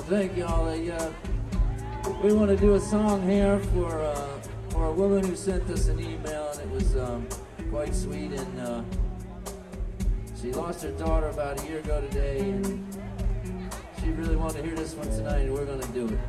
Thank you, Holly. We want to do a song here for a woman who sent us an email, and it was quite sweet. And she lost her daughter about a year ago today, and she really wanted to hear this one tonight, and we're going to do it.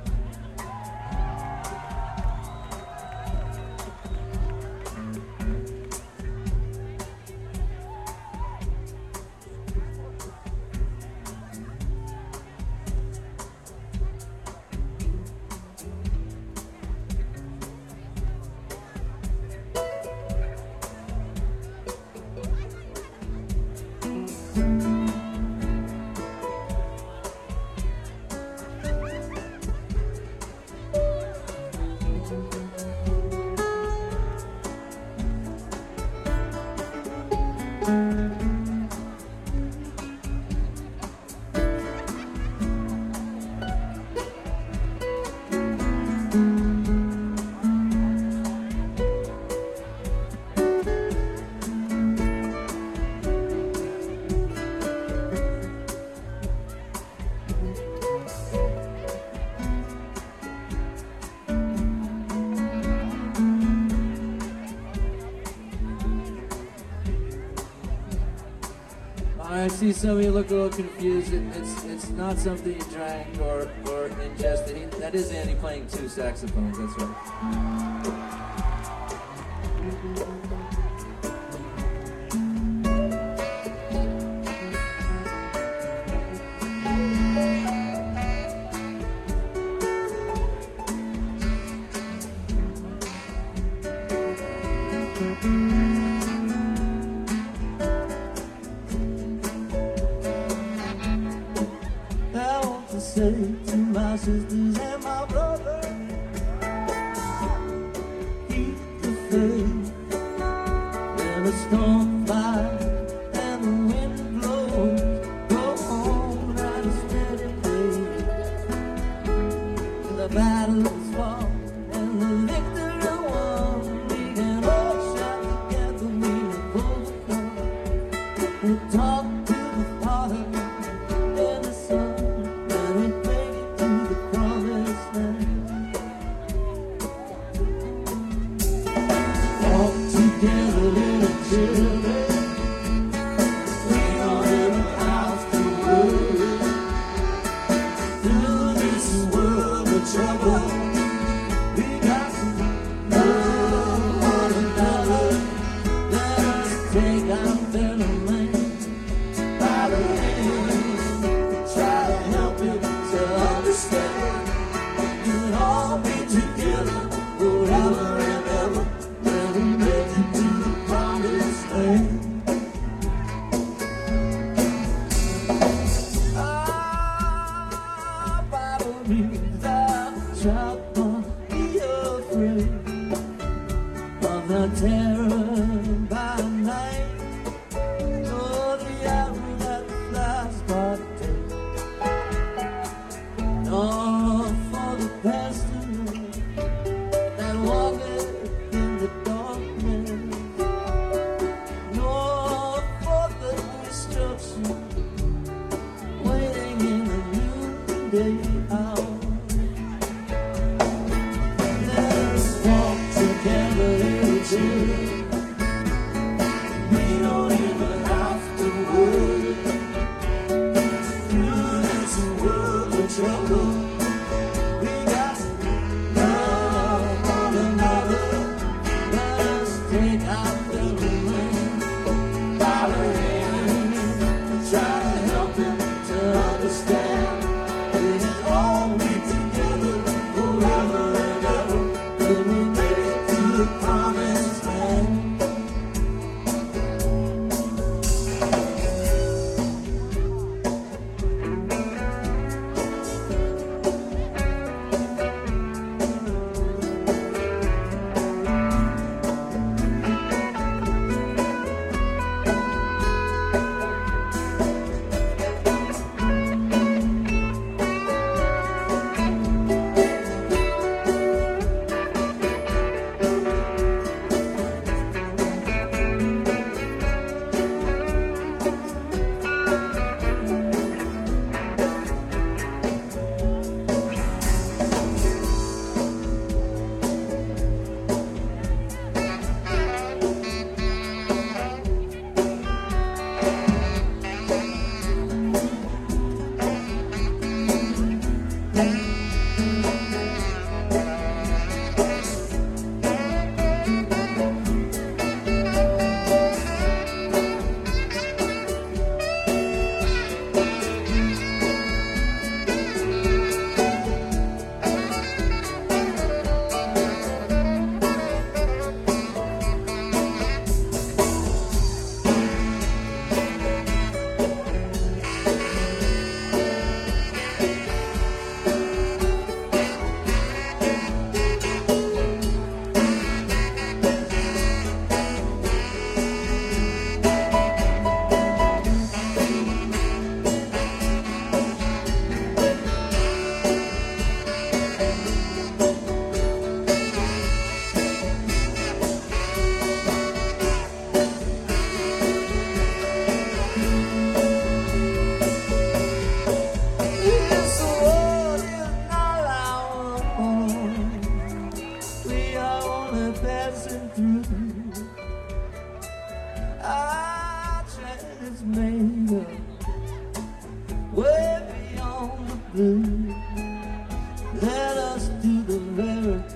I see some of you look a little confused. It's not something you drank or ingested. That is Andy playing two saxophones, that's right. Say to my sisters and my brother, keep the faith when the storm flies and the wind blows. Go on at a steady pace. The battle is won and the victory won. We can all shout together, we will overcome. We'll talk to the Father and the Son. Together, little children, we are in the house to work. Through this world of trouble, we got to love one another. Let us take our fellow man by the hand, try to help him to understand. We can all be together forever and ever. Shall not be afraid of the terror by night, nor the arrow that flies by day, nor for the pestilence that walketh in the darkness, nor for the destruction waiting in the noonday hour. Together, little children.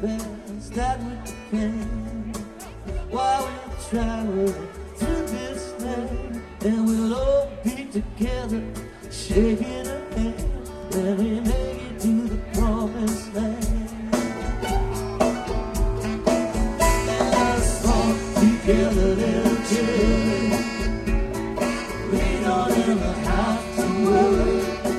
best that we can while we're traveling through this land, and we'll all be together, shaking our hand when we make it to the promised land. Let's walk together, little children. We don't ever have to worry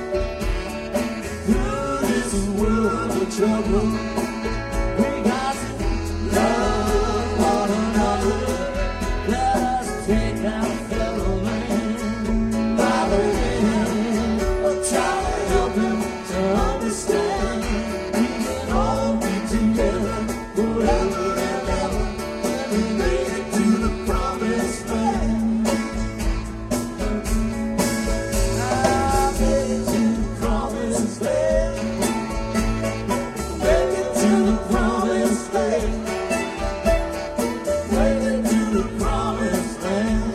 through this world of trouble. We got to love one another. Let us take our fellow man by the hand, try to help him to understand. We can all be together forever and ever, and we make it to the promised land. I made it to the promised land. Make it to the promised land. Make it to the promised land.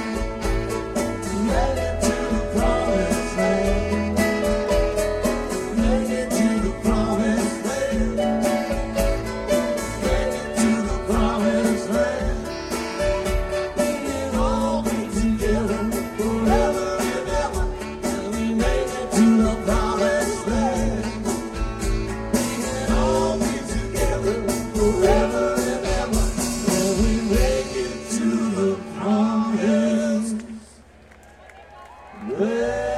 Make it to the promised land. Make it to the promised land. Make it to the promised land. We can all be together forever and ever, and we make it to the promised land. We can all be together forever and ever, and we make it to the promised land.